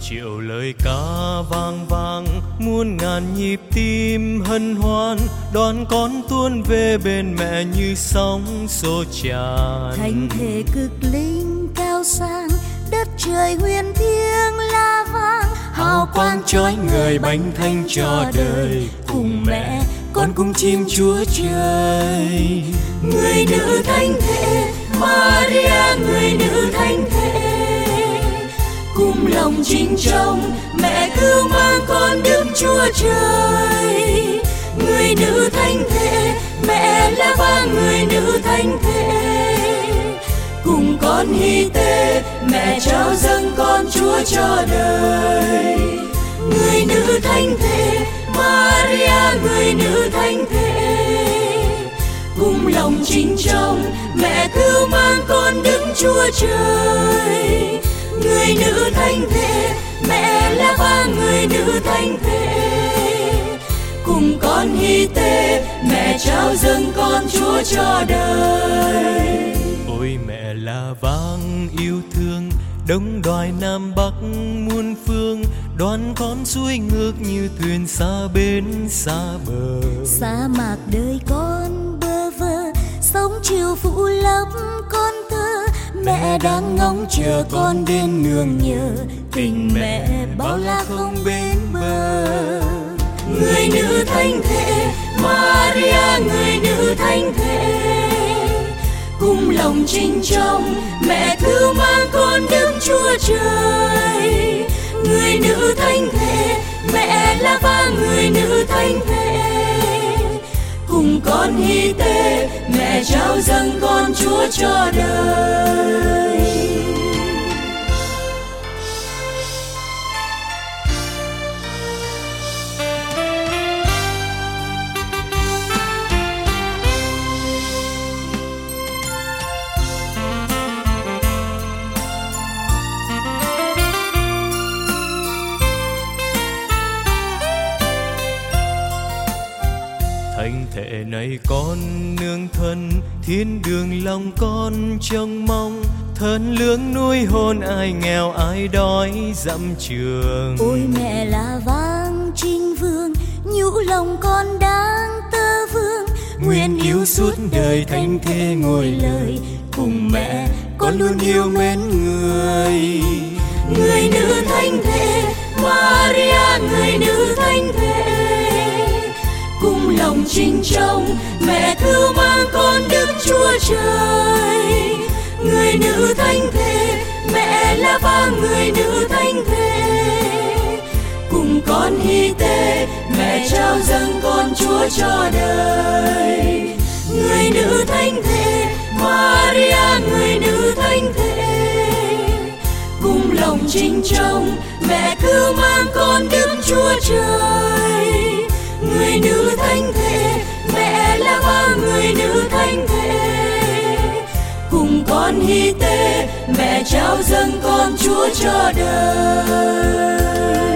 triệu lời ca vang vang, muôn ngàn nhịp tim hân hoan, đón con tuôn về bên mẹ như sóng xô tràn. Thánh thể cực linh cao sang, đất trời huyền thiêng la vang, hào quang chói người bánh thánh cho đời. Cùng mẹ con cùng chim Chúa Trời. Người nữ thánh thể Maria, người nữ thánh thể, cùng lòng chính trong mẹ cứu mang con Đức Chúa Trời. Người nữ thánh thể mẹ là ba người nữ thánh thể, cùng con hy tê mẹ trao dâng con Chúa cho đời. Người nữ thánh thể Maria, người nữ thánh thể, cùng lòng chính trong mẹ cứu mang con Đức Chúa Trời. Người nữ thánh thể mẹ là ba người nữ thánh thể, cùng con hy tê mẹ trao dâng con Chúa cho đời. Ôi mẹ là vang yêu thương, đông đoài nam bắc muôn phương, đoán con xuôi ngược như thuyền xa bến xa bờ. Sa mạc đời con bơ vơ, sóng chiều phụ lấp con thơ, mẹ đang ngóng chờ con đến nương nhờ, tình mẹ bao la không bến bờ. Người nữ thánh thể Maria, người nữ thánh thể, cùng lòng chính trong mẹ cứu mang con Đức Chúa Trời. Người nữ thánh thể mẹ là ba người nữ thánh thể, cùng con hy tê mẹ trao dâng con Chúa cho đời. Thánh thể này con nương thân, thiên đường lòng con trông mong, thân lương nuôi hôn ai nghèo ai đói dặm trường. Ôi mẹ là vang trinh vương, nhũ lòng con đang tơ vương, nguyện yêu suốt đời thánh thể ngồi lời, cùng mẹ con luôn yêu mến người. Người nữ thánh thể Maria, người nữ thánh thể, cùng lòng chính trong mẹ cứu mang con Đức Chúa Trời. Người nữ thánh thể mẹ là ba người nữ thánh thể, cùng con hy tê mẹ trao dâng con Chúa cho đời. Người nữ thánh thể Maria, người nữ thánh thể, cùng lòng chính trong mẹ cứu mang con Đức Chúa Trời. Người nữ thánh thể mẹ là ba người nữ thánh thể, cùng con hy tê mẹ trao dâng con Chúa cho đời.